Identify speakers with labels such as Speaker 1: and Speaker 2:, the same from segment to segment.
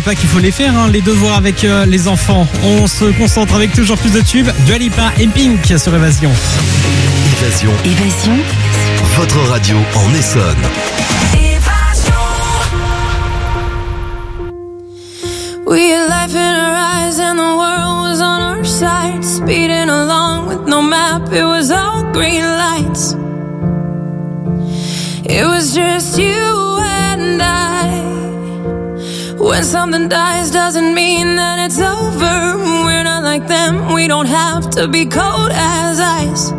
Speaker 1: pas qu'il faut les faire, hein, les devoirs avec les enfants. On se concentre avec toujours plus de tubes. Dua Lipa et Pink sur Évasion.
Speaker 2: Évasion. Votre radio en Essonne.
Speaker 3: We had life in our eyes and the world was on our side. Speeding along with no map, it was all green lights. It was just you and I. When something dies doesn't mean that it's over. We're not like them, we don't have to be cold as ice.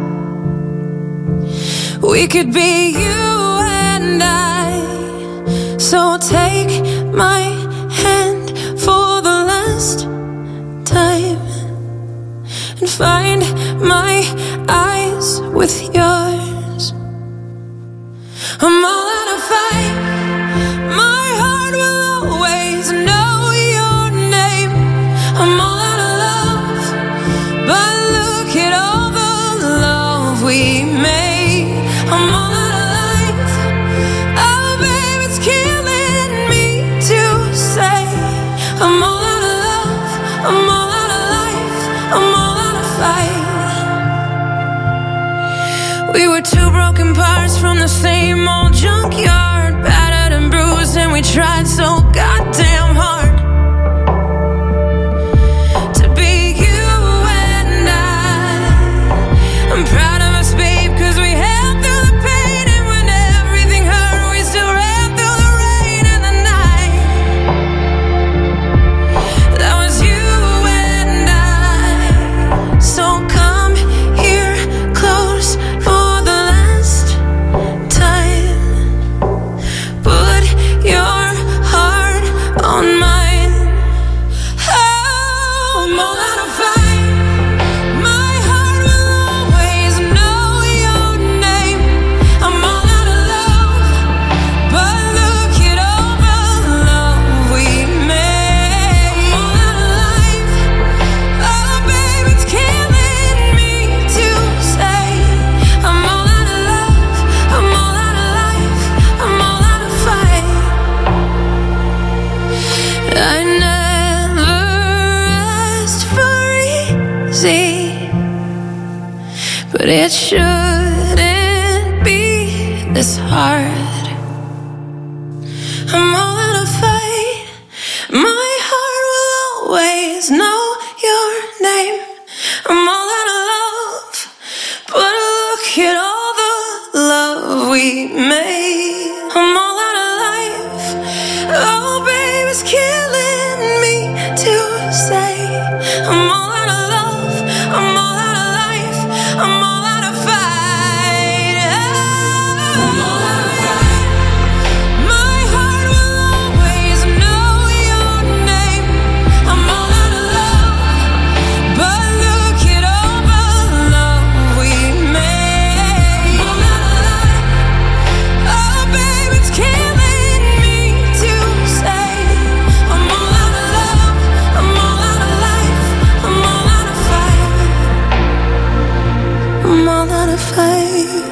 Speaker 3: We could be you and I. So take my hand for the last time and find my eyes with yours. I'm all out of fight. My heart will always know your name. I'm all out of love, but look at all the love we made. I'm all out of life. Oh babe, it's killing me to say I'm all out of love, I'm all out of life, I'm all out of fight. We were two broken parts from the same old junkyard, battered and bruised, and we tried so goddamn hard to be you and I'm proud of us, babe, cause we held through the pain, and when everything hurt, we still ran through the rain and the night. That was you and I. So come here close for the last time. Put your heart on mine. Oh, I'm all out of fight. My heart will always know your name. I'm all out of love, but look at all the love we made. I'm all out of life. Oh, babe, it's killing me to say I'm all out of love, I'm all out of life, I'm all out of fight. I never asked for easy, but it shouldn't be this hard. I'm all out of fight. My heart will always know your name. I'm all out of love, but look at all the love we made. I'm all out of life. Oh, babe, it's killing me to say I'm all out of love, I'm all out of life, I'm all out of fight. I'm all out of fight. My heart will always know your name. I'm all out of love, but look at all the love we made. I'm all out of life. Oh, babe, it's killing me to say I'm all out of love, I'm all out of life, I'm all out of fight. I'm all out of fight.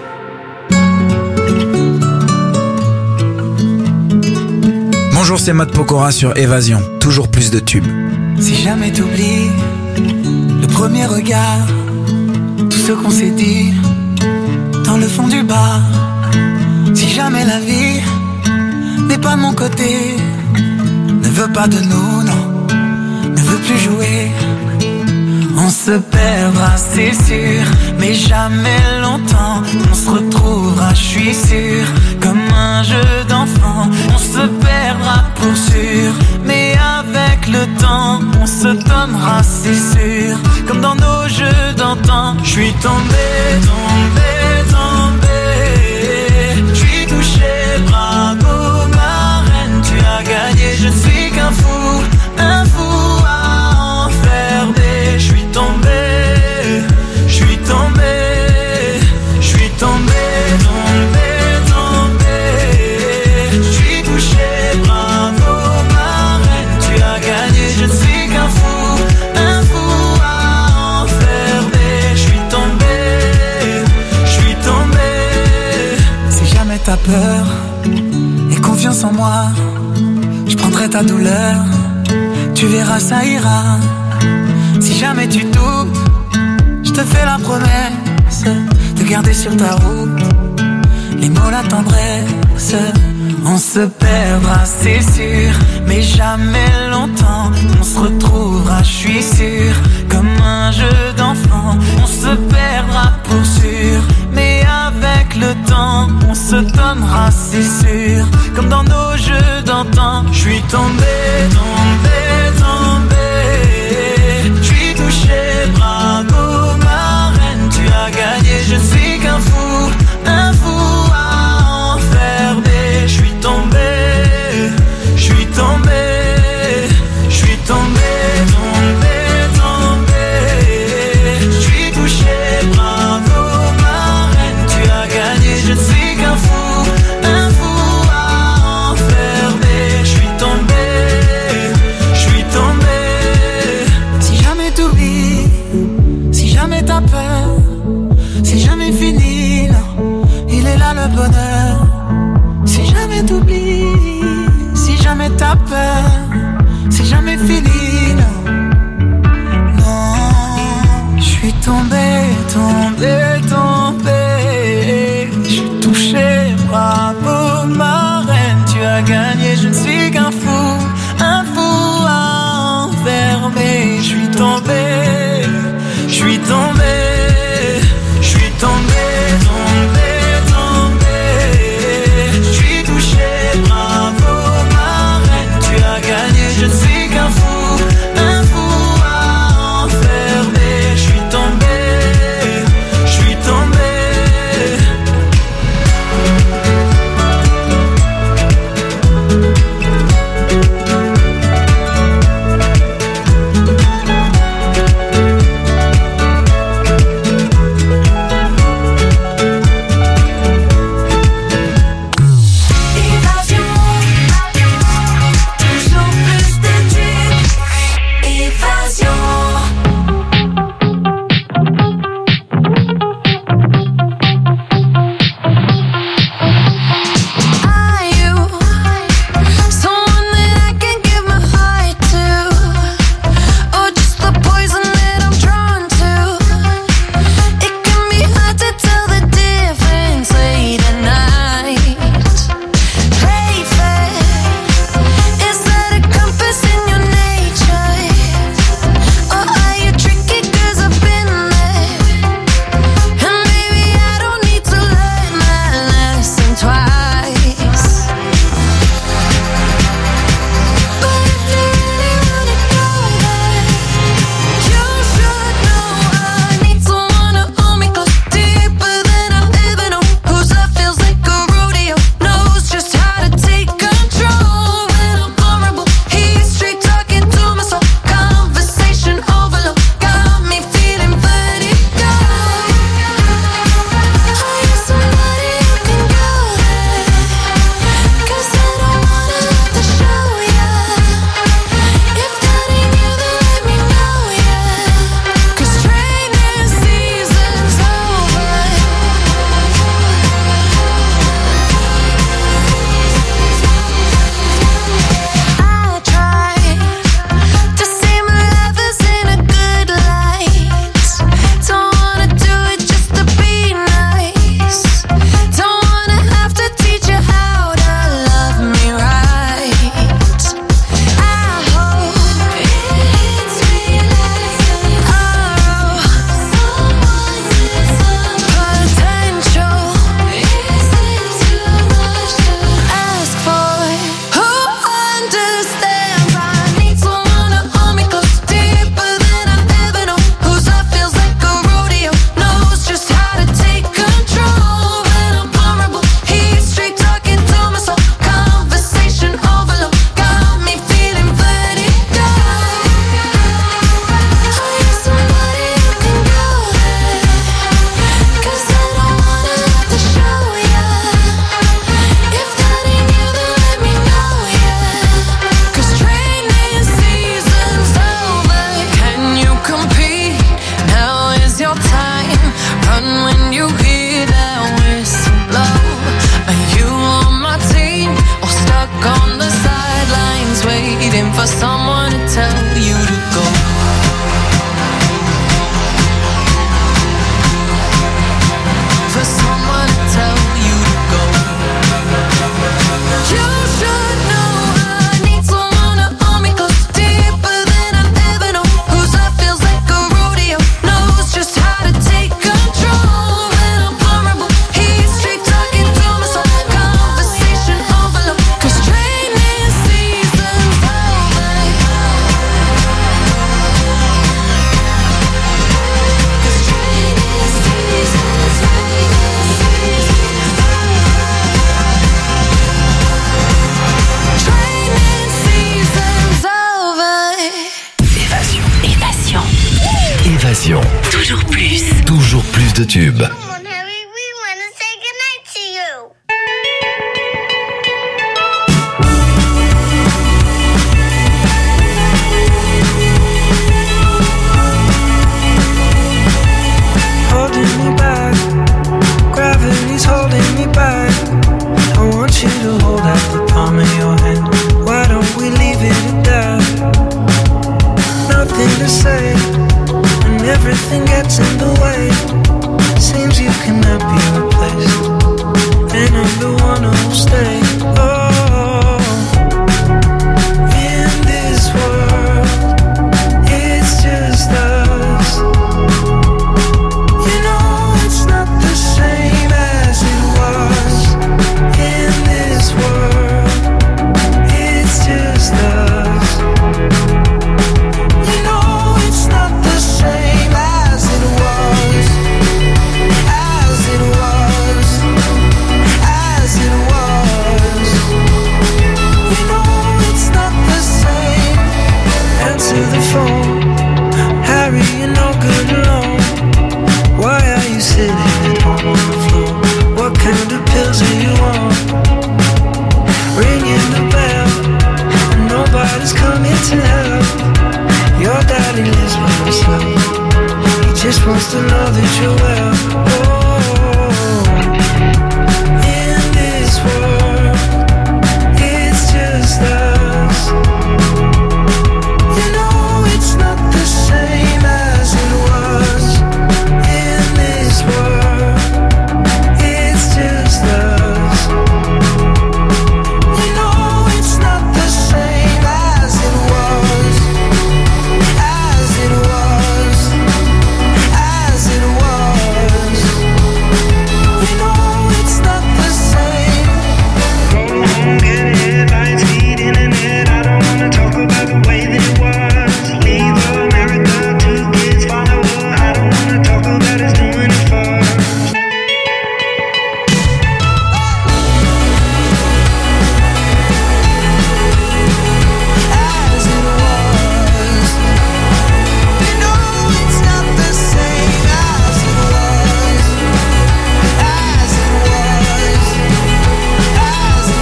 Speaker 4: Bonjour, c'est Matt Pokora sur Évasion. Toujours plus de tubes.
Speaker 5: Si jamais t'oublies le premier regard, tout ce qu'on s'est dit dans le fond du bar. Si jamais la vie n'est pas de mon côté, ne veut pas de nous, non, ne veut plus jouer. On se perdra, c'est sûr, mais jamais longtemps. On se retrouvera, je suis sûr, comme un jeu d'enfant. On se perdra pour sûr, mais avec le temps, on se donnera, c'est sûr, comme dans nos jeux d'antan. Je suis tombé, tombé, tombé. Je suis touché, bravo ma reine, tu as gagné. Je ne suis qu'un fou, un fou à enfermer. Je suis tombé, je suis tombé, je suis tombé, tombé, tombé. Je suis touché, bravo ma reine, tu as gagné. Je ne suis qu'un fou, un fou à enfermer. Je suis tombé, je suis tombé. Si jamais t'as peur et confiance en moi, Je prendrai ta douleur, tu verras ça ira. Si jamais tu doutes, je te fais la promesse de garder sur ta route les mots, la tendresse. On se perdra, c'est sûr, mais jamais longtemps. On se retrouvera, je suis sûr, comme un jeu d'enfant. On se perdra pour sûr, mais avec le temps, on se donnera, c'est sûr, comme dans nos jeux d'antan. Je suis tombé, tombé, tombé. Je suis touché, bravo ma reine, tu as gagné. Je ne suis qu'un fou, un fou à enfermer. Je suis tombé, je suis tombé, je suis tombé, tombé, tombé. Je suis touché, bravo ma reine, tu as gagné. Je ne suis qu'un fou, un fou à enfermer. Je suis tombé, je suis tombé. Si jamais t'oublies, si jamais t'as peur, c'est jamais fini, non, il est là le bonheur. Si jamais t'oublies, si jamais t'as peur, c'est jamais fini, non, non. Je suis tombé, tombé, tombé. Je suis touché, bravo ma reine, tu as gagné. Je ne suis qu'un fou à enfermer. Je suis tombé, je suis tombé, je suis tombé, tombé, tombé. Je suis touché, bravo ma reine, tu as gagné.
Speaker 2: tubes.
Speaker 6: Come on, Harry, we want to say goodnight to you.
Speaker 5: Holding me back, gravity's holding me back. I want you to hold out the palm of your hand. Why don't we leave it at that? Nothing to say, and everything gets in the way. Seems you cannot be replaced, and I'm the one who'll stay. Oh, in this world, it's just us. You know it's not the same as it was. In this world, it's just us. You know it's not the same as it was. As it was. As it was. You know it's not the same. Answer the phone. Harry, you're no good alone. Why are you sitting at home on the floor? What kind of pills are you on? Ringing the bell, and nobody's coming to help. Your daddy lives by himself. He just wants to know that you're well. Oh, in this world, it's just us. You know it's not the same as it was. In this world, it's just us. You know it's not the same as it was. As it was. As it was. You know it's not the same. Go home, get headlines, feed internet. I don't wanna talk about the way that it was. Leave America, 2 kids, follow her. I don't wanna talk about us doing it first. As it was. You know it's not the same as it was. As it was. As it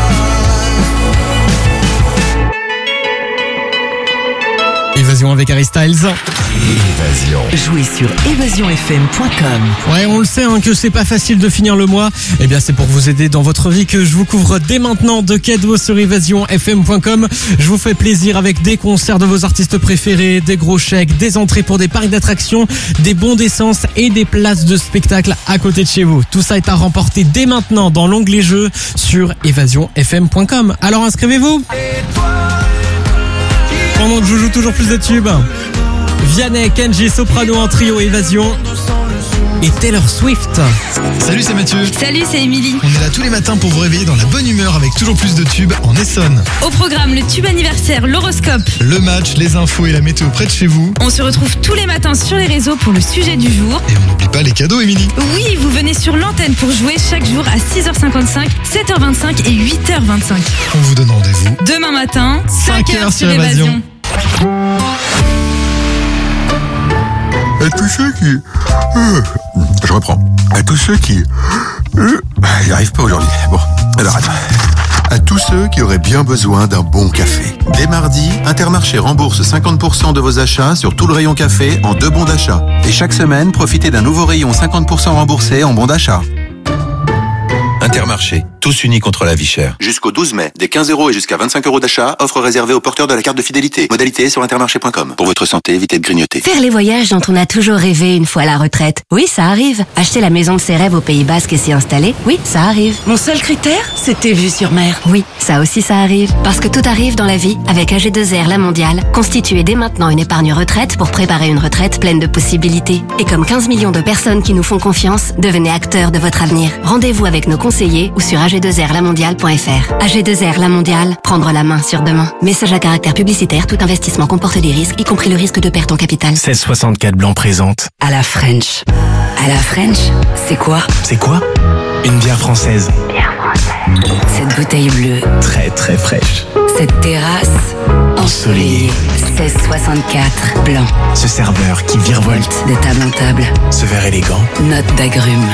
Speaker 5: was.
Speaker 1: Évasion avec Harry Styles.
Speaker 2: Évasion.
Speaker 7: Jouez sur évasionfm.com.
Speaker 1: Ouais, on le sait que c'est pas facile de finir le mois. Eh bien, c'est pour vous aider dans votre vie que je vous couvre dès maintenant de cadeaux sur évasionfm.com. Je vous fais plaisir avec des concerts de vos artistes préférés, des gros chèques, des entrées pour des parcs d'attractions, des bons d'essence et des places de spectacle à côté de chez vous. Tout ça est à remporter dès maintenant dans l'onglet jeux sur évasionfm.com. Alors inscrivez-vous. Pendant que je joue toujours plus de tubes, Vianney, Kenji, Soprano en trio Évasion et Taylor Swift.
Speaker 8: Salut, c'est Mathieu.
Speaker 9: Salut, c'est Émilie.
Speaker 8: On est là tous les matins pour vous réveiller dans la bonne humeur avec toujours plus de tubes en Essonne.
Speaker 9: Au programme, le tube anniversaire, l'horoscope.
Speaker 8: Le match, les infos et la météo près de chez vous.
Speaker 9: On se retrouve tous les matins sur les réseaux pour le sujet du jour.
Speaker 8: Et on n'oublie pas les cadeaux, Émilie.
Speaker 9: Oui, vous venez sur l'antenne pour jouer chaque jour à 6h55, 7h25 et 8h25.
Speaker 8: On vous donne rendez-vous
Speaker 9: Demain matin,
Speaker 8: 5h
Speaker 9: sur Évasion.
Speaker 10: À tous ceux qui... je reprends. À tous ceux qui... il n'arrive pas aujourd'hui. Bon, alors attends. À tous ceux qui auraient bien besoin d'un bon café. Dès mardi, Intermarché rembourse 50% de vos achats sur tout le rayon café en 2 bons d'achat. Et chaque semaine, profitez d'un nouveau rayon 50% remboursé en bons d'achat.
Speaker 2: Intermarché, tous unis contre la vie chère.
Speaker 10: Jusqu'au 12 mai, des 15 € et jusqu'à 25 € d'achat, offre réservée aux porteurs de la carte de fidélité. Modalité sur intermarché.com. Pour votre santé, évitez de grignoter.
Speaker 11: Faire les voyages dont on a toujours rêvé une fois à la retraite. Oui, ça arrive. Acheter la maison de ses rêves au Pays Basque et s'y installer. Oui, ça arrive.
Speaker 7: Mon seul critère, c'était vue sur mer.
Speaker 11: Oui, ça aussi ça arrive. Parce que tout arrive dans la vie avec AG2R La Mondiale. Constituez dès maintenant une épargne retraite pour préparer une retraite pleine de possibilités. Et comme 15 millions de personnes qui nous font confiance, devenez acteurs de votre avenir. Rendez-vous avec nos conseillers ou sur ag2rlamondiale.fr. AG2R La Mondiale, prendre la main sur demain. Message à caractère publicitaire, tout investissement comporte des risques, y compris le risque de perte en capital.
Speaker 4: 1664 Blanc présente.
Speaker 7: À la French. À la French, c'est quoi?
Speaker 4: C'est quoi? Une bière française.
Speaker 7: Cette bouteille bleue.
Speaker 4: Très très fraîche.
Speaker 7: Cette terrasse. Oh, ensoleillé. 1664 blanc.
Speaker 4: Ce serveur qui virevolte.
Speaker 7: De table en table.
Speaker 4: Ce verre élégant.
Speaker 7: Note d'agrumes.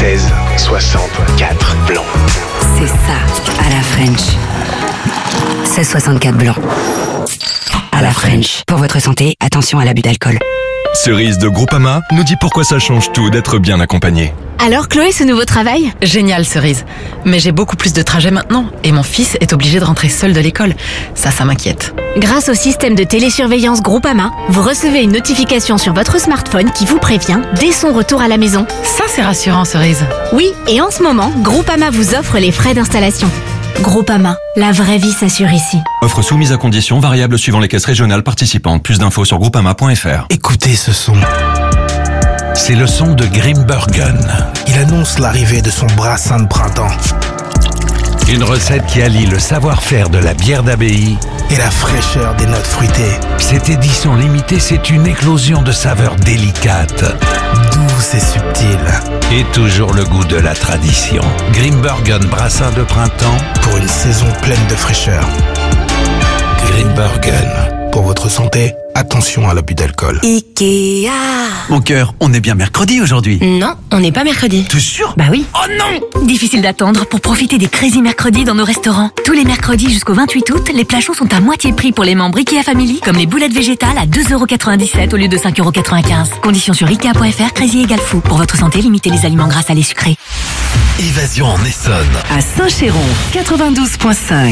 Speaker 4: 1664 blanc.
Speaker 7: C'est ça, à la French. 1664 blanc. À la French. Pour votre santé, attention à l'abus d'alcool.
Speaker 12: Cerise de Groupama nous dit pourquoi ça change tout d'être bien accompagné.
Speaker 13: Alors Chloé, ce nouveau travail ?
Speaker 14: Génial Cerise. Mais j'ai beaucoup plus de trajets maintenant et mon fils est obligé de rentrer seul de l'école. Ça m'inquiète.
Speaker 13: Grâce au système de télésurveillance Groupama, vous recevez une notification sur votre smartphone qui vous prévient dès son retour à la maison.
Speaker 14: Ça c'est rassurant Cerise.
Speaker 13: Oui, et en ce moment, Groupama vous offre les frais d'installation. Groupama, la vraie vie s'assure ici.
Speaker 12: Offre soumise à conditions variables suivant les caisses régionales participantes. Plus d'infos sur groupama.fr.
Speaker 15: Écoutez ce son. C'est le son de Grimbergen. Il annonce l'arrivée de son brassin de printemps. Une recette qui allie le savoir-faire de la bière d'abbaye et la fraîcheur des notes fruitées. Cette édition limitée, c'est une éclosion de saveurs délicates, douces et subtiles. Et toujours le goût de la tradition. Grimbergen brassin de printemps pour une saison pleine de fraîcheur. Grimbergen. Pour votre santé, attention à l'abus d'alcool.
Speaker 16: Ikea.
Speaker 17: Mon cœur, on est bien mercredi aujourd'hui.
Speaker 16: Non, on n'est pas mercredi.
Speaker 17: T'es sûr?
Speaker 16: Bah oui.
Speaker 17: Oh non!
Speaker 16: Difficile d'attendre pour profiter des Crazy Mercredis dans nos restaurants. Tous les mercredis jusqu'au 28 août, les plats chauds sont à moitié prix pour les membres Ikea Family, comme les boulettes végétales à 2,97€ au lieu de 5,95€. Conditions sur Ikea.fr, Crazy égale fou. Pour votre santé, limitez les aliments gras, salés, sucrés.
Speaker 15: Évasion en Essonne.
Speaker 7: À Saint-Chéron, 92.5.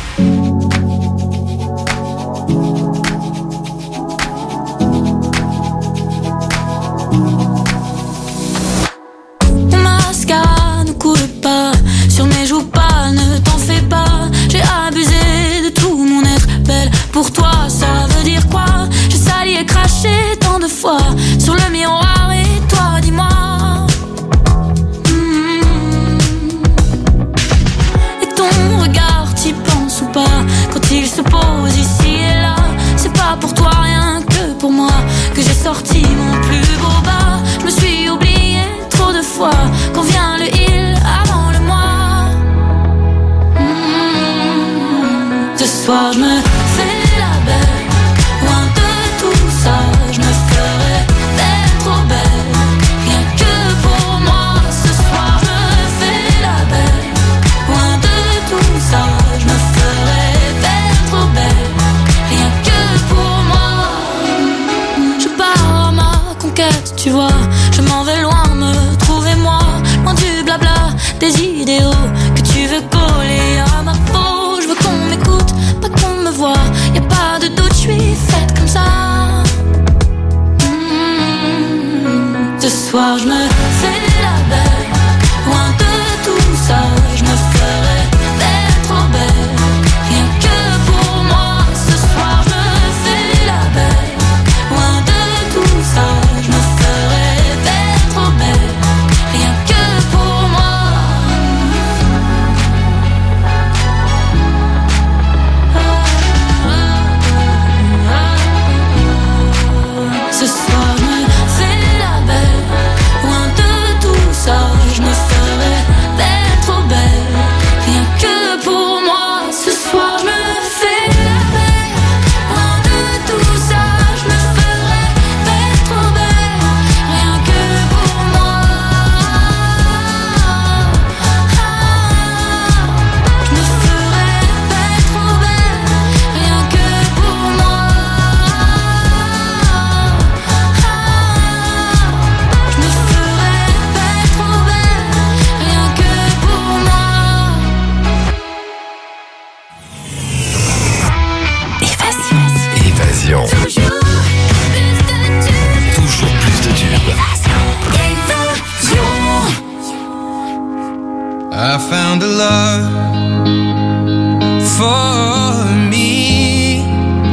Speaker 3: Sur mes joues pâles, ne t'en fais pas. J'ai abusé de tout mon être belle. Pour toi, ça veut dire quoi? J'ai sali et craché tant de fois sur le miroir. Et toi, dis-moi. Et ton regard, t'y penses ou pas? Quand il se pose ici et là, c'est pas pour toi, rien que pour moi, que j'ai sorti mon plus beau bas. Je me suis oubliée trop de fois. Quand vient le il avant le moi. Ce soir je me fais la belle, loin de tout ça. Je me ferai d'être trop belle, rien que pour moi. Ce soir je me fais la belle, loin de tout ça. Je me ferai d'être trop belle, rien que pour moi. Je pars à ma conquête, tu vois. Je m'en vais loin, me trouver moi, loin du blabla, des idéaux que tu veux coller à ma peau. Je veux qu'on m'écoute, pas qu'on me voit. Y'a pas de doute, je suis faite comme ça. Ce soir je me fais la belle, loin de tout ça. Je me ferai d'être trop belle, rien que pour moi. Ce soir je me fais la belle, loin de tout ça. Je me ferai d'être trop belle, rien que pour moi. Ce soir je me fais la belle, loin de tout ça. Je me ferai d'être trop belle, rien que pour moi. Ce soir je me fais la belle, loin de tout ça. Je me ferai d'être trop belle, rien que pour moi. Je me ferai d'être trop belle, rien que pour moi. Je me ferai d'être trop belle, rien que pour moi.
Speaker 15: Évasion. Toujours plus de tubes.
Speaker 18: I found a love for me.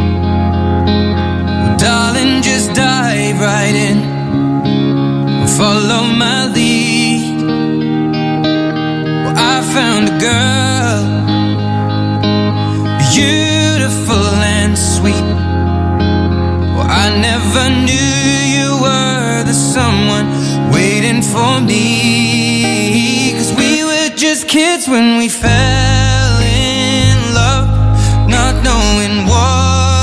Speaker 18: Darling, just dive right in. Follow my lead. Well, I found a girl, beautiful and sweet. Well, I never knew you were the someone waiting for me. 'Cause we were just kids when we fell in love, not knowing what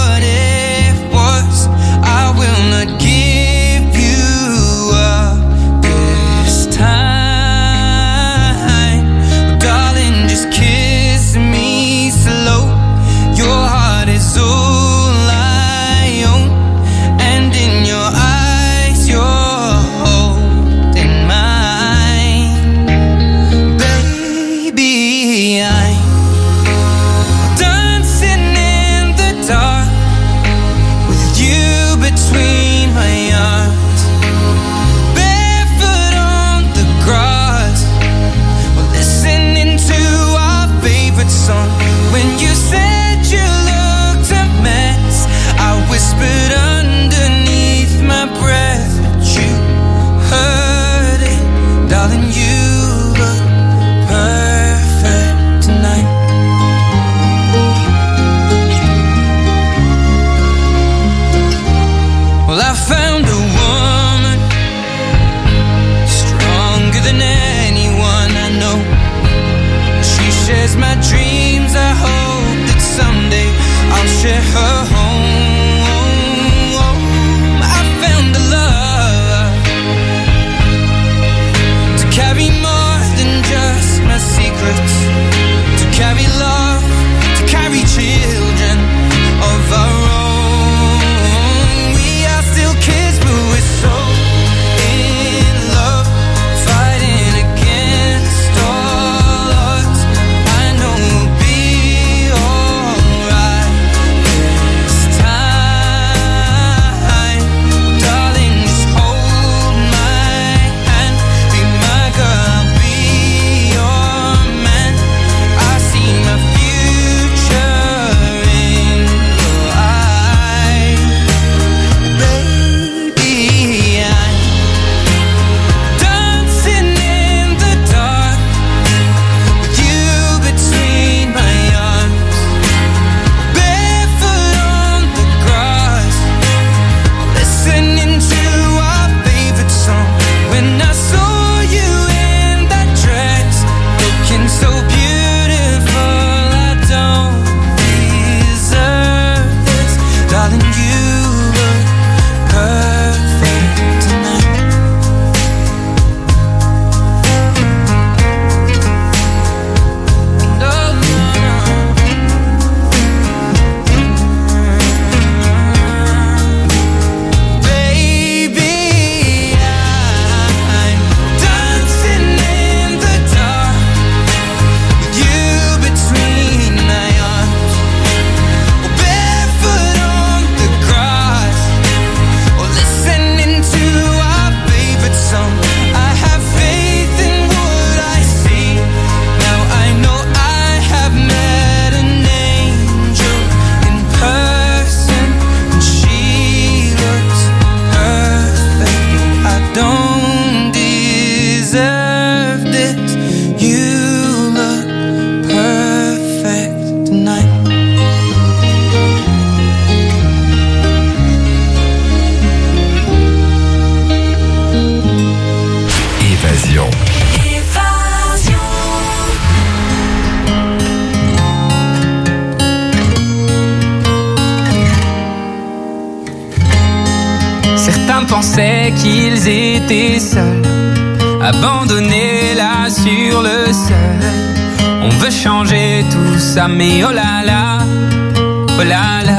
Speaker 18: pensaient qu'ils étaient seuls, abandonnés là sur le sol. On veut changer tout ça, mais oh là là, oh là là.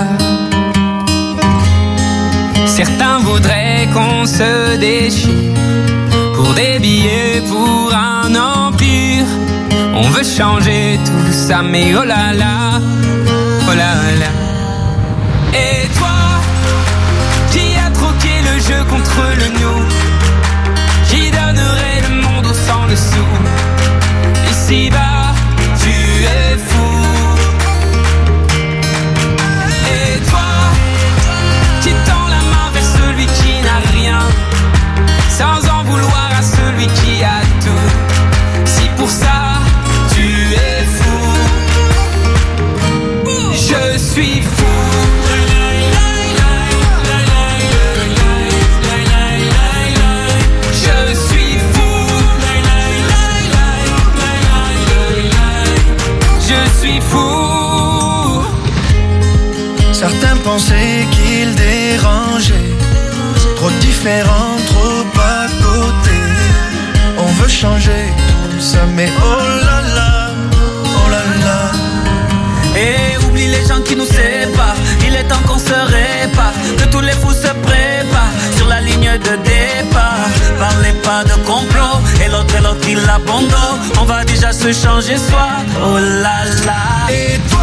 Speaker 18: Certains voudraient qu'on se déchire pour des billets, pour un empire. On veut changer tout ça, mais oh là là, oh là là. Et toi, qui a troqué le jeu contre le nous, qui donnerait le monde au sang le sou. Ici-bas, tu es fou. Et toi, qui tend la main vers celui qui n'a rien, sans en vouloir à celui qui a tout. Si pour ça, tu es fou, je suis fou.
Speaker 5: Certains pensaient qu'ils dérangeaient, trop différents, trop à côté. On veut changer tout ça, mais oh là là, oh là là.
Speaker 19: Et oublie les gens qui nous séparent, il est temps qu'on se répare, que tous les fous se préparent sur la ligne de départ. Parlez pas de complot, et l'autre il abandonne. On va déjà se changer soi, oh là là.
Speaker 5: Et toi,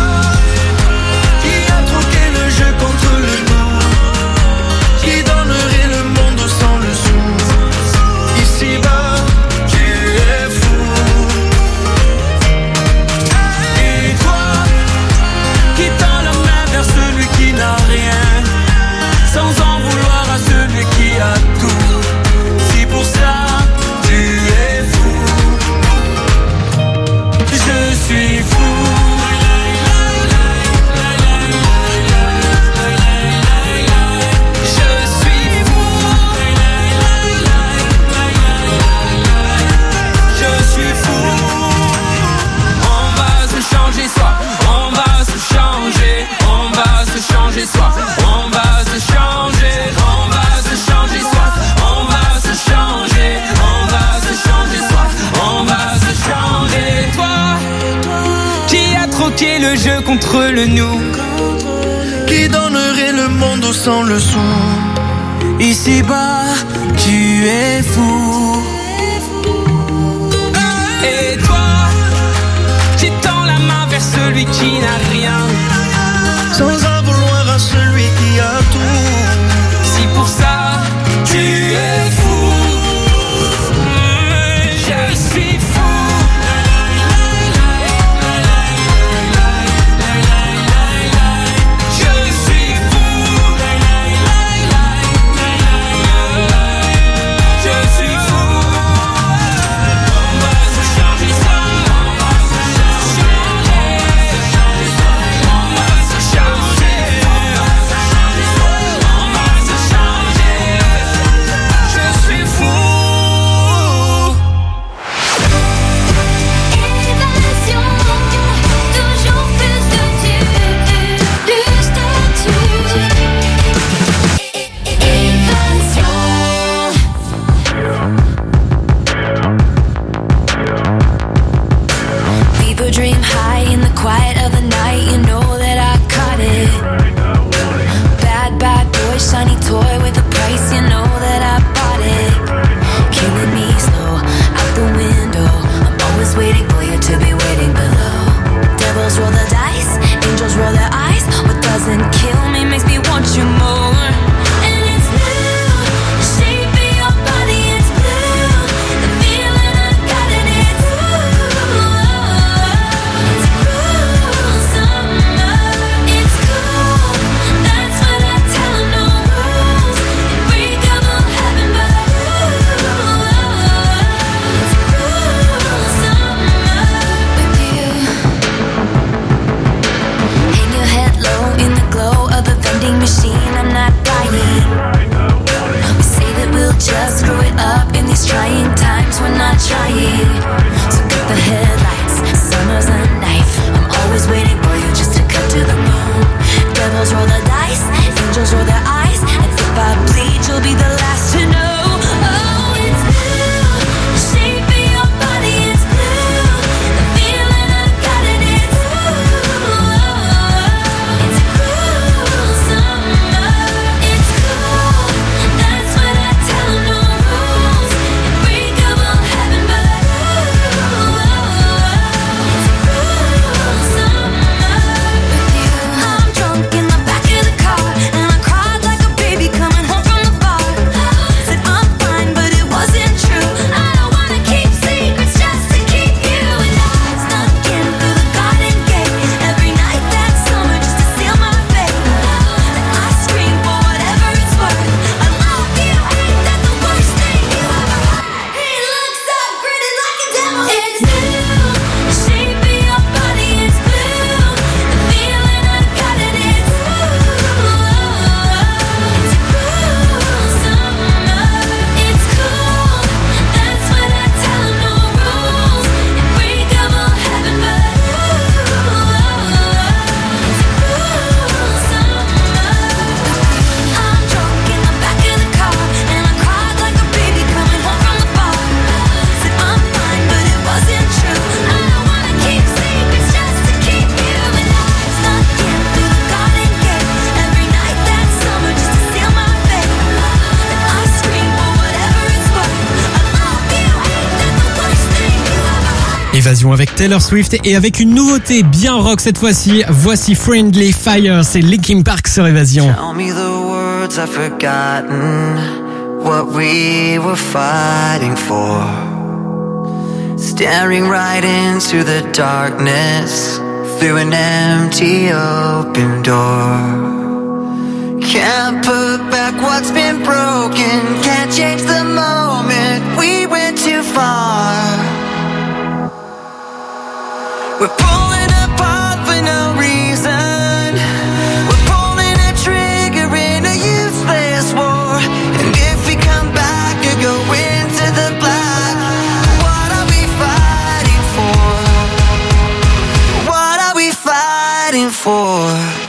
Speaker 5: jeu contre le nous, qui donnerait le monde sans le sou. Ici-bas, tu es fou. Et toi, qui tend la main vers celui qui n'a rien, sans en vouloir à celui qui a tout. Si pour ça, tu es fou, je suis fou.
Speaker 18: Soi. On va se changer, on va se changer soi. On va se changer, on va se changer soi. On va se changer. Toi, qui a troqué le jeu contre le nous,
Speaker 5: qui donnerait le monde sans le sou.
Speaker 19: Ici-bas, tu es fou.
Speaker 18: Et toi, qui tend la main vers celui qui n'a rien,
Speaker 5: sans en vouloir à celui qui a tout.
Speaker 18: Si pour ça, tu es fou, je suis fou. Je suis fou. Je suis fou. On va se changer ça. On va se changer. On va se changer. On va se changer. Je suis fou.
Speaker 3: Évasion, toujours plus de tubes, plus de tubes. Évasion. People dream high in the quiet of the night. You know that I caught it. Bad, bad boy, shiny toy with a price. You know that I bought it. Killing me slow, out the window. I'm always waiting for you to be waiting below. Devils roll the dice, angels roll their eyes. What doesn't kill me makes me want you more. And it's blue, the shape of your body, it's blue. The feeling I got in it, it's cruel summer. It's cool, that's what I tell 'em, no rules. Unbreakable heaven, but it's cruel summer.
Speaker 1: Évasion avec Taylor Swift et avec une nouveauté bien rock cette fois-ci. Voici Friendly Fire, c'est Linkin Park sur Évasion.
Speaker 20: Tell me the words I've forgotten, what we were fighting for. Staring right into the darkness, through an empty open door. Can't put back what's been broken, can't change the moment, we went too far. We're pulling apart for no reason, we're pulling a trigger in a useless war. And if we come back or go into the black, what are we fighting for? What are we fighting for?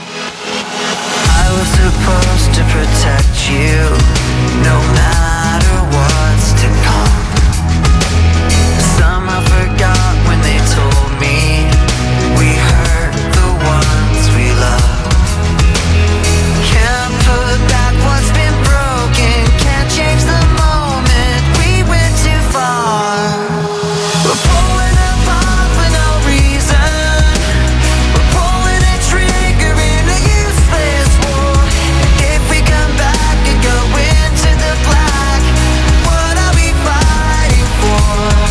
Speaker 20: I was supposed to protect you, no matter what's to come. Somehow forgot when they told me we hurt the ones we love. Can't put back what's been broken, can't change the moment, we went too far. We're pulling apart for no reason, we're pulling a trigger in a useless war. And if we come back and go into the black, what are we fighting for?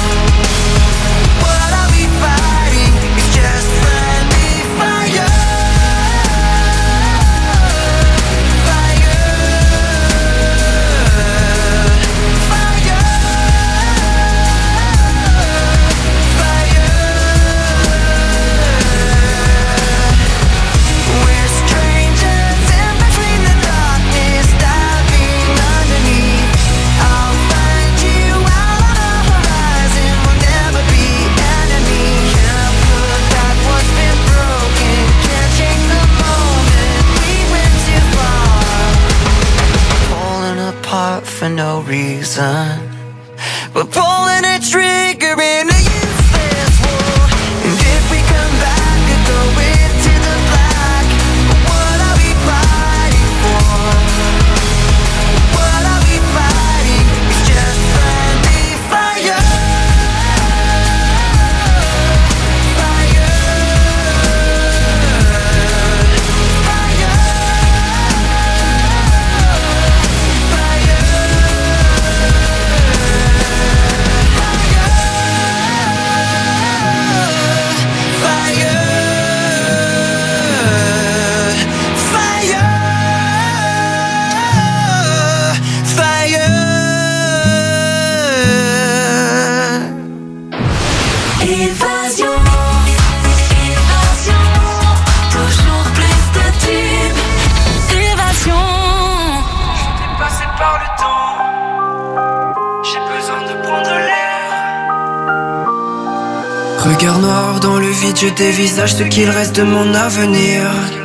Speaker 20: What are we fighting? It's just friendly fire. We're strangers in between the darkness, diving underneath. I'll find you out on the horizon, we'll never be enemies. Can't put back what's been broken, can't change the moment, we went too far. Pulling apart for no reason, we're pulling a trigger in a useless war. And if we come back and go into the black, what are we fighting for? What are we fighting? It's just friendly fire. Évasion, évasion, toujours plus de tubes. Évasion. J'étais passé par le temps, j'ai besoin de prendre l'air. Regard noir dans le vide, je dévisage ce qu'il reste de mon avenir.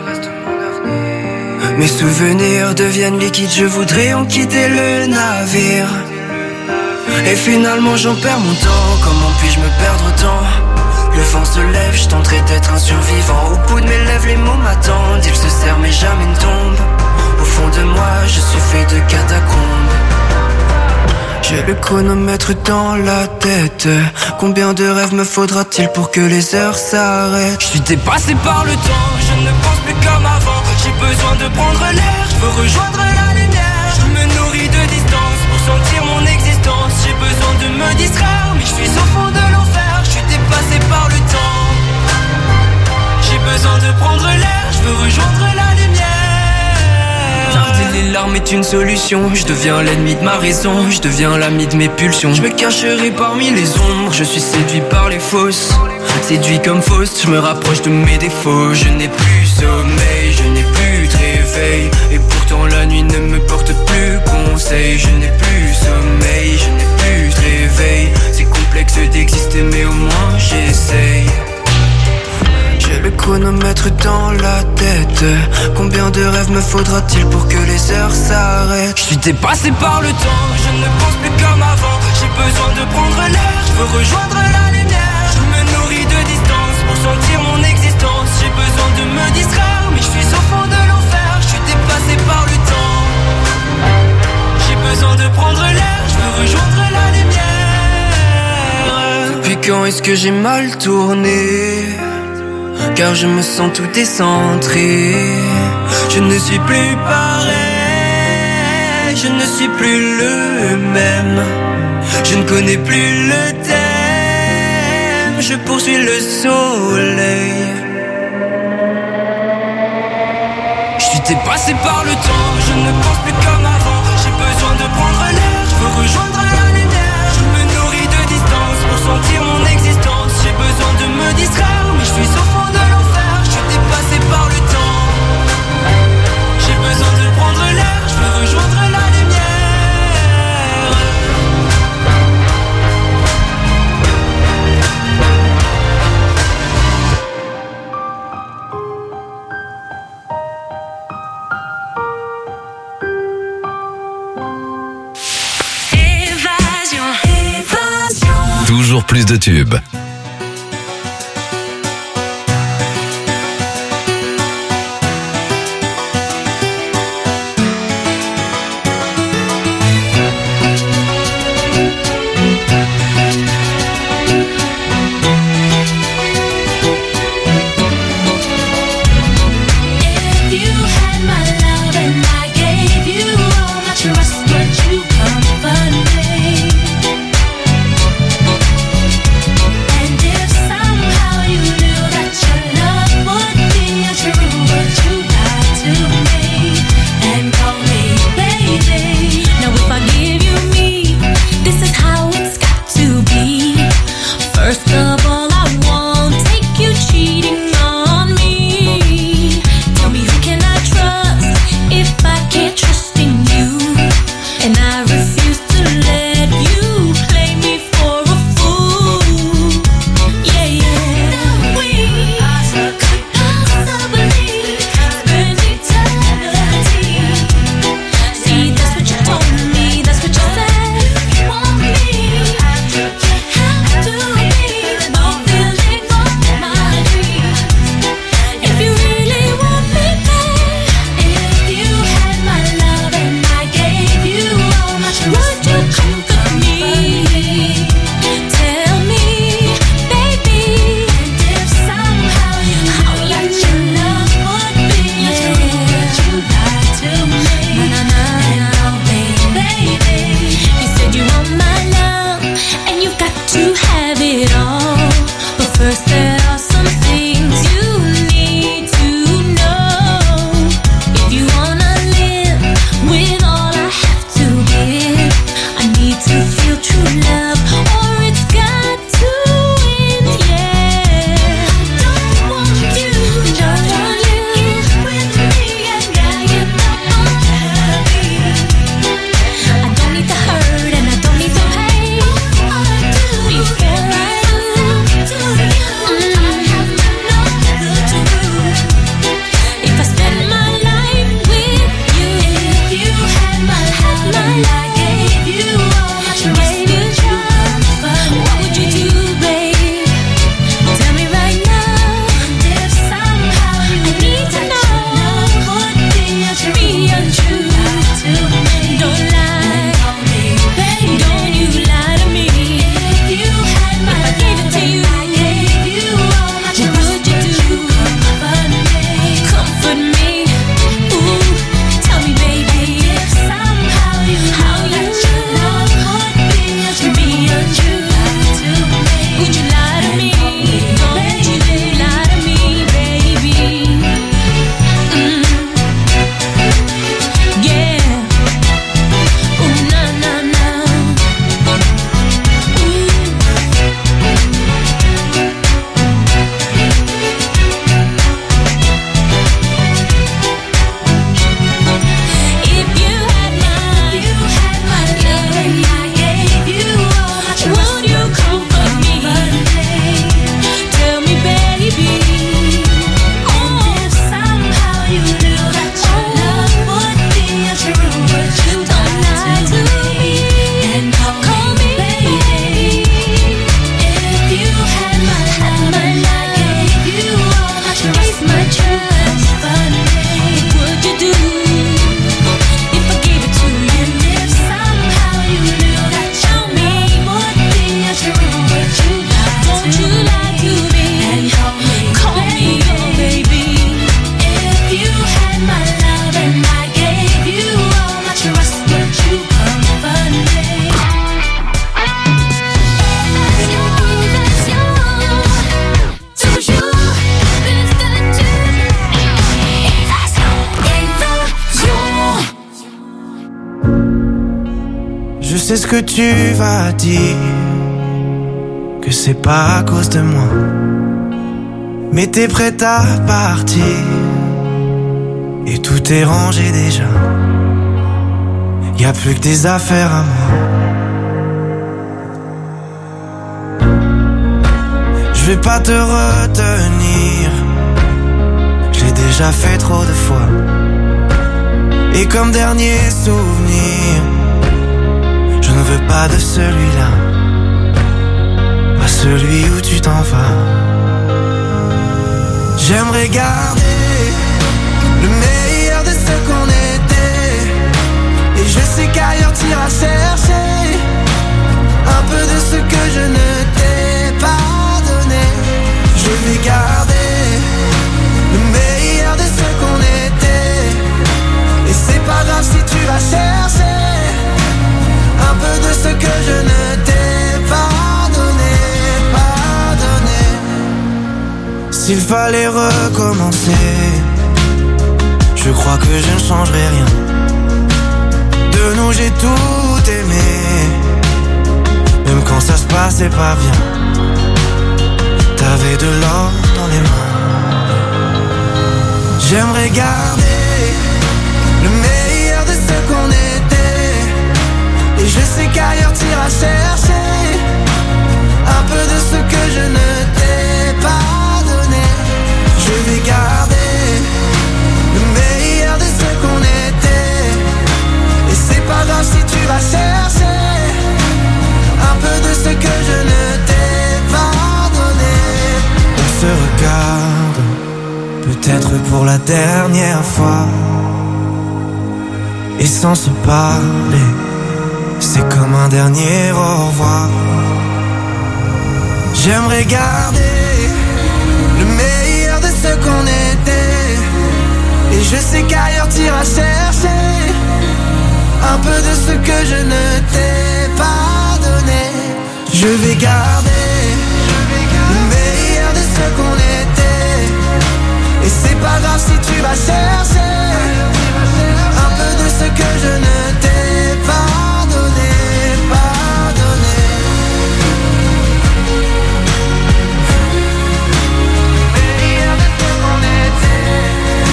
Speaker 20: Mes souvenirs deviennent liquides, je voudrais en quitter le navire. Et finalement j'en perds mon temps, comment puis-je me perdre autant? Le vent se lève, je tenterai d'être un survivant. Au bout de mes lèvres les mots m'attendent, ils se serrent mais jamais ne tombent. Au fond de moi je suis fait de catacombes. J'ai le chronomètre dans la tête, combien de rêves me faudra-t-il pour que les heures s'arrêtent? Je suis dépassé par le temps, je ne pense plus comme avant. J'ai besoin de prendre l'air, je veux rejoindre la lumière. Je me nourris de distance pour sentir mon existence. J'ai besoin de me distraire, mais je suis au fond de l'enfer. Je suis dépassé par le temps, j'ai besoin de prendre l'air, je veux rejoindre la lumière. Garder les larmes est une solution, je deviens l'ennemi de ma raison, je deviens l'ami de mes pulsions. Je me cacherai parmi les ombres, je suis séduit par les fausses. Séduit comme Faust, je me rapproche de mes défauts. Je n'ai plus sommeil, je n'ai plus de réveil. Et pourtant la nuit ne me porte plus conseil. Je n'ai plus sommeil, je n'ai plus de réveil. C'est complexe d'exister mais au moins j'essaye. J'ai le chronomètre dans la tête, combien de rêves me faudra-t-il pour que les heures s'arrêtent? Je suis dépassé par le temps, je ne pense plus comme avant. J'ai besoin de prendre l'air, je veux rejoindre la lumière. Je me nourris de distance pour sentir mon existence. J'ai besoin de me distraire, mais je suis au fond de l'enfer. Je suis dépassé par le temps, j'ai besoin de prendre l'air, je veux rejoindre la lumière. Depuis quand est-ce que j'ai mal tourné? Car je me sens tout décentré. Je ne suis plus pareil, je ne suis plus le même. Je ne connais plus le thème, je poursuis le soleil. Je suis dépassé par le temps, je ne pense plus comme avant. J'ai besoin de prendre l'air, je veux rejoindre la lumière. Je me nourris de distance pour sentir mon existence. J'ai besoin de me distraire, mais je suis au fond de l'enfer. Je suis dépassé par le temps. J'ai besoin de prendre l'air, je veux rejoindre la lumière.
Speaker 2: Toujours plus de tubes.
Speaker 20: sais ce que tu vas dire, que c'est pas à cause de moi. Mais t'es prête à partir, et tout est rangé déjà. Y'a plus que des affaires à moi. Je vais pas te retenir, je l'ai déjà fait trop de fois. Et comme dernier souvenir, je ne veux pas de celui-là, pas celui où tu t'en vas. J'aimerais garder le meilleur de ce qu'on était, et je sais qu'ailleurs t'iras chercher un peu de ce que je ne t'ai pas donné. Je vais garder le meilleur de ce qu'on était, et c'est pas grave si tu vas chercher un peu de ce que je ne t'ai pas donné, pas donné. S'il fallait recommencer, je crois que je ne changerai rien. De nous j'ai tout aimé, même quand ça se passait pas bien. T'avais de l'or dans les mains. J'aimerais garder le meilleur de ce qu'on était, et je sais qu'ailleurs t'iras chercher un peu de ce que je ne t'ai pas donné. Je vais garder le meilleur de ce qu'on était, et c'est pas grave si tu vas chercher un peu de ce que je ne t'ai pas donné. On se regarde, peut-être pour la dernière fois, et sans se parler, c'est comme un dernier au revoir. J'aimerais garder le meilleur de ce qu'on était, et je sais qu'ailleurs t'iras chercher un peu de ce que je ne t'ai pas donné. Je vais garder le meilleur de ce qu'on était, et c'est pas grave si tu vas chercher un peu de ce que je ne t'ai pas donné, pas donné. Meilleur de ce qu'on était,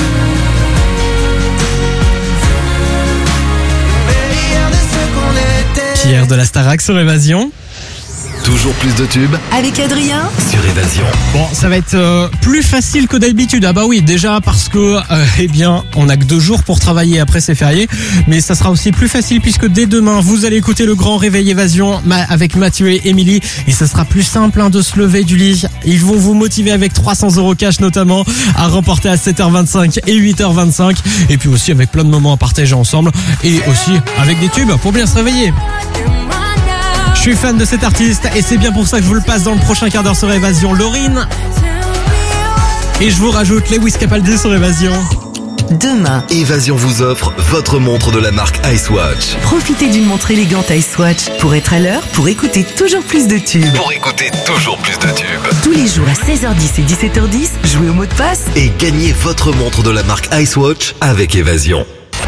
Speaker 20: meilleur de ce qu'on était.
Speaker 1: Pierre de la Starac sur Évasion.
Speaker 2: Toujours plus de tubes
Speaker 16: Avec Adrien
Speaker 2: sur Évasion.
Speaker 1: Bon, ça va être plus facile que d'habitude. Ah bah oui, déjà parce que, eh bien, on a que 2 jours pour travailler, après c'est férié. Mais ça sera aussi plus facile puisque dès demain, vous allez écouter le grand réveil Évasion avec Mathieu et Émilie. Et ça sera plus simple de se lever du lit. Ils vont vous motiver avec 300 € cash notamment à remporter à 7h25 et 8h25. Et puis aussi avec plein de moments à partager ensemble. Et aussi avec des tubes pour bien se réveiller. Je suis fan de cet artiste et c'est bien pour ça que je vous le passe dans le prochain quart d'heure sur Évasion. Laurine. Et je vous rajoute Lewis Capaldi sur Évasion.
Speaker 16: Demain,
Speaker 2: Évasion vous offre votre montre de la marque Icewatch.
Speaker 16: profitez d'une montre élégante Icewatch pour être à l'heure, pour écouter toujours plus de tubes.
Speaker 2: Pour écouter toujours plus de tubes.
Speaker 16: Tous les jours à 16h10 et 17h10, jouez au mot de passe.
Speaker 2: Et gagnez votre montre de la marque Icewatch avec Évasion.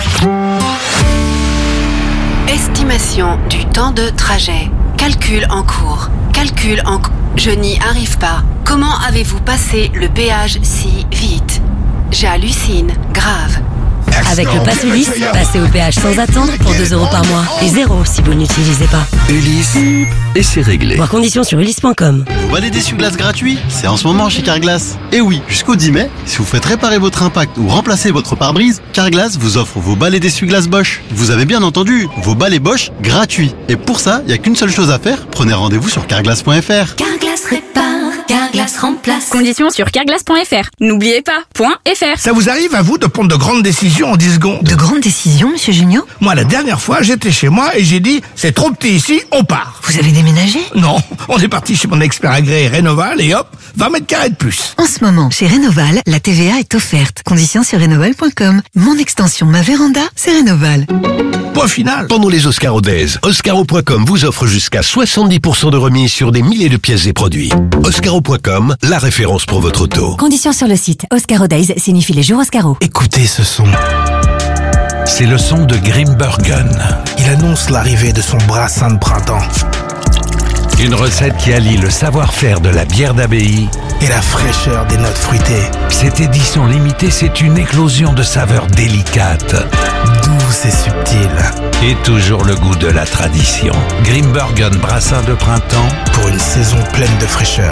Speaker 11: Estimation du temps de trajet. Calcul en cours. Je n'y arrive pas. Comment avez-vous passé le péage si vite? J'hallucine. Grave.
Speaker 21: Avec le Pass Ulysse, passez au péage sans attendre pour 2 € par mois. Et 0 si vous ne l'utilisez pas.
Speaker 2: Ulysse. Et c'est réglé.
Speaker 21: Voir conditions sur ulysse.com.
Speaker 22: Vous balai d'essuie-glace gratuit, c'est en ce moment chez Carglass. Et oui, jusqu'au 10 mai, si vous faites réparer votre impact ou remplacer votre pare-brise, Carglass vous offre vos balais d'essuie-glace Bosch. Vous avez bien entendu, vos balais Bosch gratuits. Et pour ça, il n'y a qu'une seule chose à faire, prenez rendez-vous sur carglass.fr.
Speaker 16: Carglass répare, Carglass remplace.
Speaker 9: Conditions sur carglass.fr. N'oubliez pas, .fr.
Speaker 23: Ça vous arrive à vous de prendre de grandes décisions en 10 secondes?
Speaker 16: De grandes décisions, monsieur Junio?
Speaker 23: Moi, la dernière fois, j'étais chez moi et j'ai dit, c'est trop petit ici, on part.
Speaker 16: Vous avez déménagé?
Speaker 23: Non, on est parti chez mon expert agréé Rénoval et hop, 20 mètres carrés de plus.
Speaker 16: En ce moment, chez Rénoval, la TVA est offerte. Conditions sur rénoval.com. Mon extension, ma véranda, c'est Rénoval.
Speaker 23: Point final.
Speaker 15: Pendant les Oscaro Days, Oscaro.com vous offre jusqu'à 70% de remise sur des milliers de pièces et produits. Oscaro.com, la référence pour votre auto.
Speaker 16: Conditions sur le site. Oscaro Days signifie les jours Oscaro.
Speaker 23: Écoutez ce son.
Speaker 15: C'est le son de Grimbergen.
Speaker 23: Il annonce l'arrivée de son brassin de printemps.
Speaker 15: Une recette qui allie le savoir-faire de la bière d'abbaye
Speaker 23: et la fraîcheur des notes fruitées.
Speaker 15: Cette édition limitée, c'est une éclosion de saveurs délicates,
Speaker 23: douces et subtiles.
Speaker 15: Et toujours le goût de la tradition. Grimbergen brassin de printemps
Speaker 23: pour une saison pleine de fraîcheur.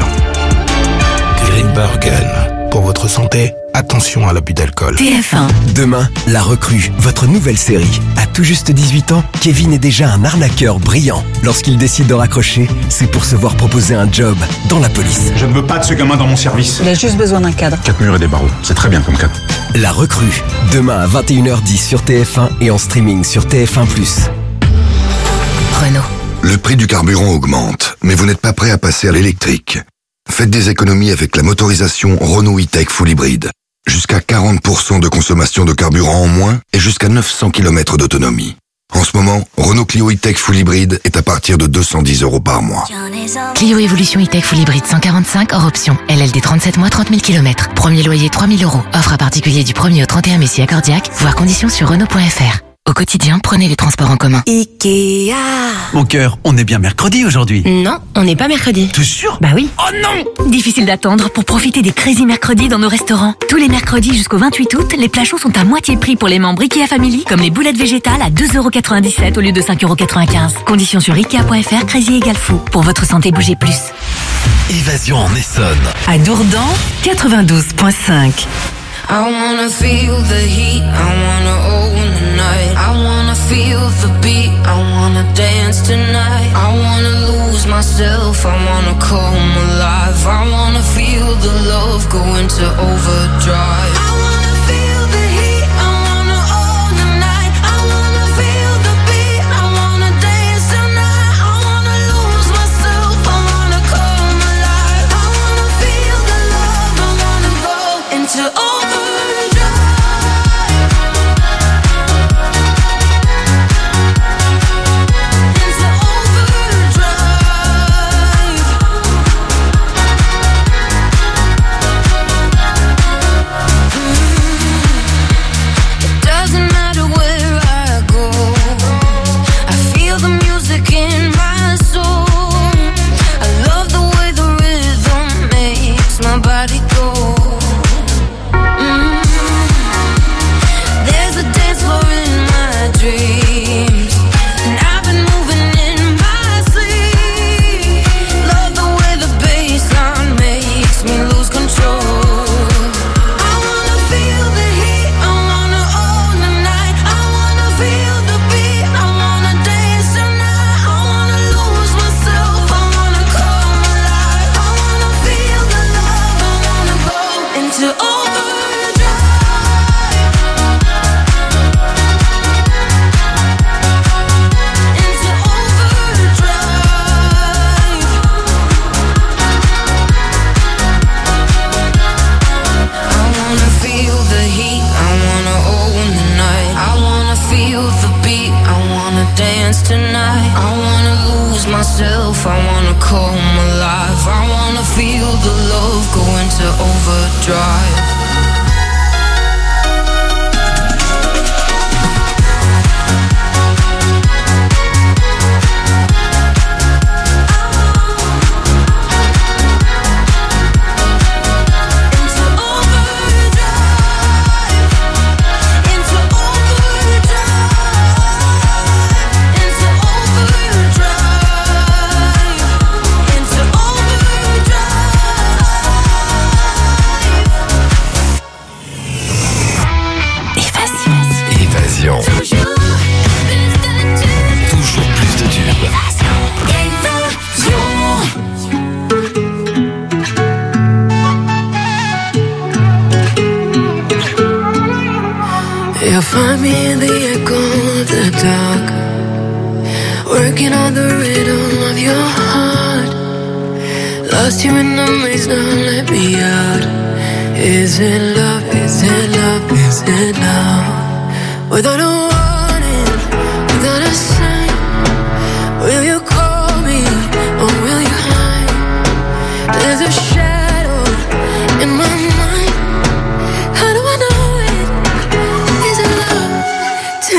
Speaker 23: Grimbergen. Pour votre santé, attention à l'abus d'alcool.
Speaker 6: TF1. Demain, La Recrue, votre nouvelle série. À tout juste 18 ans, Kevin est déjà un arnaqueur brillant. Lorsqu'il décide de raccrocher, c'est pour se voir proposer un job dans la police.
Speaker 8: Je ne veux pas de ce gamin dans mon service.
Speaker 10: Il a juste besoin d'un cadre.
Speaker 8: 4 murs et des barreaux, c'est très bien comme cadre.
Speaker 6: La Recrue, demain à 21h10 sur TF1 et en streaming sur TF1+.
Speaker 24: Renault. Le prix du carburant augmente, mais vous n'êtes pas prêt à passer à l'électrique. Faites des économies avec la motorisation Renault E-Tech Full Hybrid. Jusqu'à 40% de consommation de carburant en moins et jusqu'à 900 km d'autonomie. En ce moment, Renault Clio E-Tech Full Hybrid est à partir de 210 € par mois.
Speaker 21: Clio Evolution E-Tech Full Hybrid 145 hors option. LLD 37 mois, 30 000 km. Premier loyer 3 000 €. Offre à particulier du 1er au 31 mai si accordiaque. Voir conditions sur Renault.fr. Au quotidien, prenez les transports en commun.
Speaker 16: Ikea.
Speaker 17: Mon cœur, on est bien mercredi aujourd'hui.
Speaker 16: Non, on n'est pas mercredi.
Speaker 17: T'es sûr?
Speaker 16: Bah oui.
Speaker 17: Oh non!
Speaker 16: Difficile d'attendre pour profiter des Crazy Mercredis dans nos restaurants. Tous les mercredis jusqu'au 28 août, les plats chauds sont à moitié prix pour les membres Ikea Family, comme les boulettes végétales à 2,97 € au lieu de 5,95 €. Conditions sur Ikea.fr, Crazy égale fou. Pour votre santé, bougez plus.
Speaker 2: Évasion en Essonne.
Speaker 16: À Dourdan, 92.5.
Speaker 3: I wanna feel the heat, I wanna own the night. I wanna feel the beat, I wanna dance tonight. I wanna lose myself, I wanna come alive. I wanna feel the love go into overdrive. I wanna feel the heat, I wanna own the night. I wanna feel the beat, I wanna dance tonight. I wanna lose myself, I wanna come alive. I wanna feel the love, I wanna go into overdrive.
Speaker 25: You'll find me in the echo of the dark, working on the rhythm of your heart. Lost you in the maze, now let me out. Is it love, is it love, is it love? Without a warning, without a sign, will you call me or will you hide? There's a shadow in my mind. How do I know it? Is it love?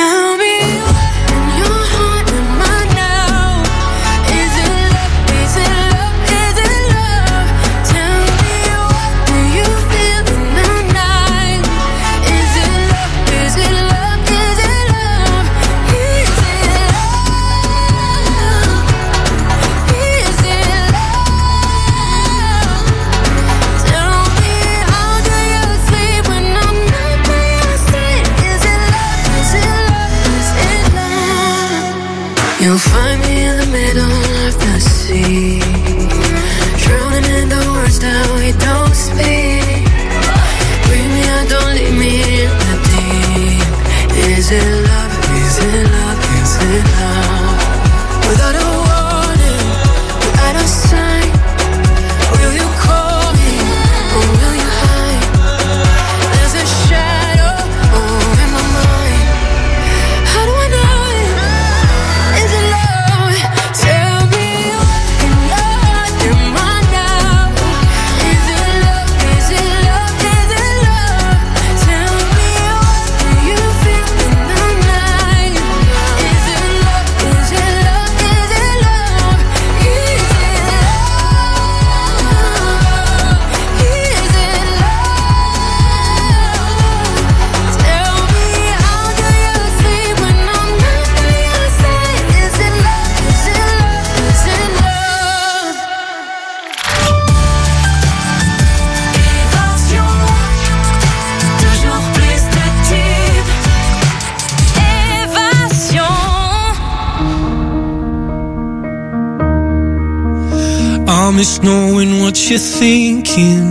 Speaker 18: miss knowing what you're thinking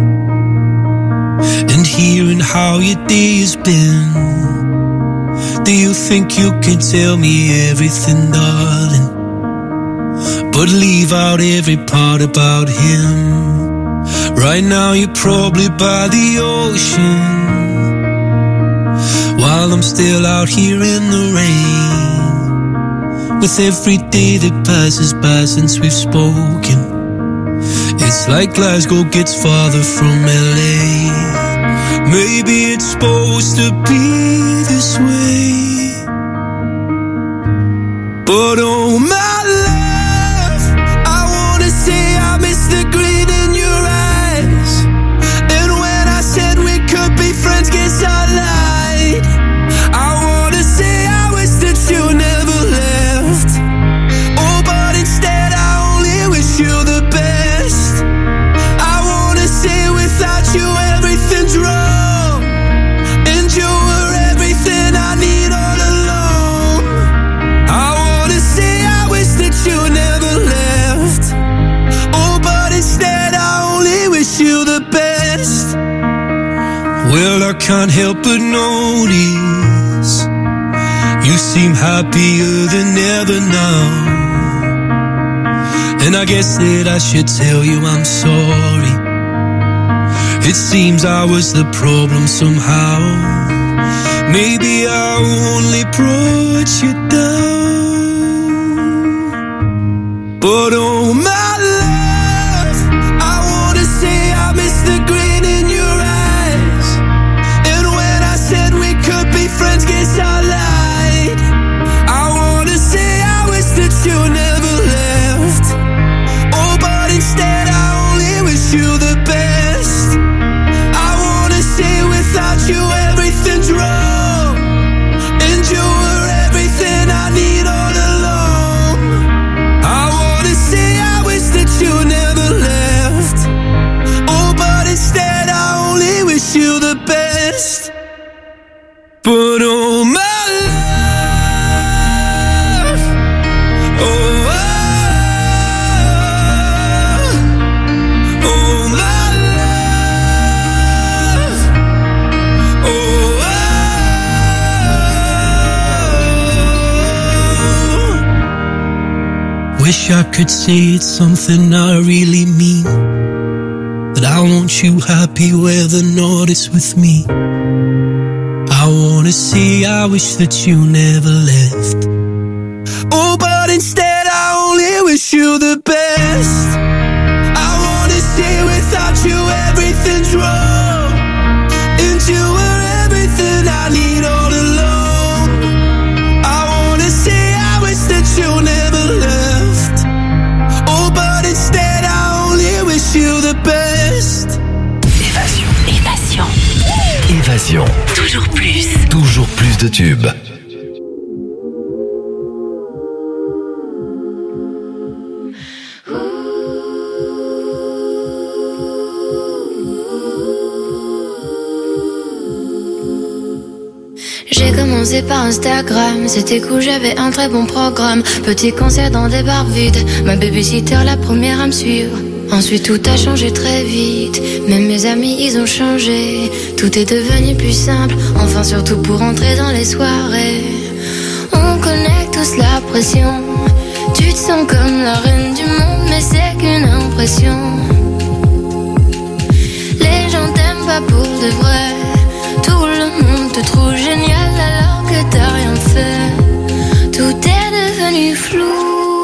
Speaker 18: and hearing how your day has been. Do you think you can tell me everything, darling, but leave out every part about him? Right now you're probably by the ocean, while I'm still out here in the rain. With every day that passes by since we've spoken, it's like Glasgow gets farther from LA. Maybe it's supposed to be this way, but oh my love, I wanna say I miss the green in your eyes. And when I said we could be friends, guess I lied. I wanna say I wish that you never left. Oh, but instead I only wish you the best. I wanna say without you everything's wrong, and you were everything I need all along. I wanna say I wish that you never left. Oh, but instead I only wish you the best. Well, I can't help but notice you seem happier than ever now, and I guess that I should tell you I'm sorry. It seems I was the problem somehow. Maybe I only brought you down, but oh my love, I wanna say I miss the green in your eyes. And when I said we could be friends, guess I lied. I wanna say I wish that you never left. Oh, but instead I only wish you the best. I wanna say without you everything's wrong, and you were everything I need all along. I wanna say I wish that you never left. Oh, but instead I only wish you the best. But oh my love, oh, oh my love, oh, wish I could say it's something I really mean, that I want you happy where the north is with me. I wanna say I wish that you never left. Oh, but instead I only wish you the best. I wanna say without you everything's wrong, and you were everything I need all along. I wanna say I wish that you never left. Oh, but instead I only wish you the best.
Speaker 6: Évasion.
Speaker 16: Évasion.
Speaker 6: Évasion.
Speaker 16: Toujours plus.
Speaker 6: Toujours plus de tubes.
Speaker 25: J'ai commencé par Instagram, c'était cool, j'avais un très bon programme. Petit concert dans des bars vides, ma babysitter la première à me suivre. Ensuite tout a changé très vite, même mes amis ils ont changé. Tout est devenu plus simple, enfin surtout pour entrer dans les soirées. On connaît tous la pression, tu te sens comme la reine du monde, mais c'est qu'une impression. Les gens t'aiment pas pour de vrai, tout le monde te trouve génial alors que t'as rien fait. Tout est devenu flou,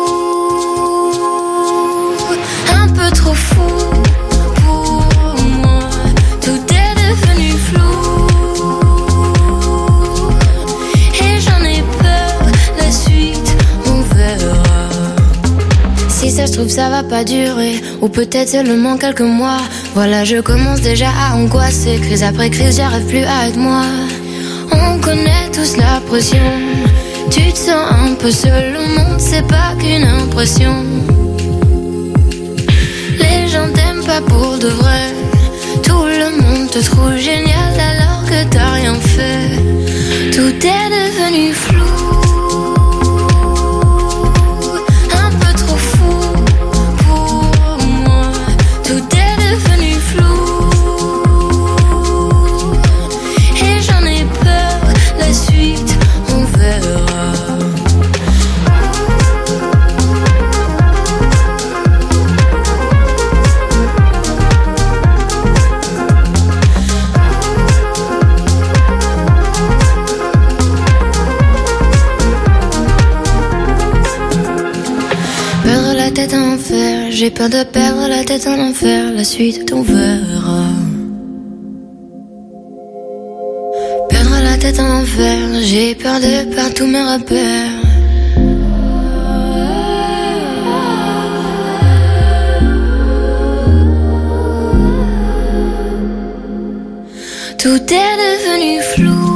Speaker 25: un peu trop fou pour moi. Tout est devenu flou et j'en ai peur, la suite on verra. Si ça se trouve ça va pas durer, ou peut-être seulement quelques mois. Voilà, je commence déjà à angoisser. Crise après crise, j'arrive plus à être moi. On connaît tous la pression, tu te sens un peu seul au monde, c'est pas qu'une impression. Les gens t'aiment pas pour de vrai, tout le monde te trouve génial alors que t'as rien fait. Tout est devenu flou, un peu trop fou pour j'ai peur de perdre la tête en enfer. La suite on verra. Perdre la tête en enfer, j'ai peur de perdre tous mes repères. Tout est devenu flou.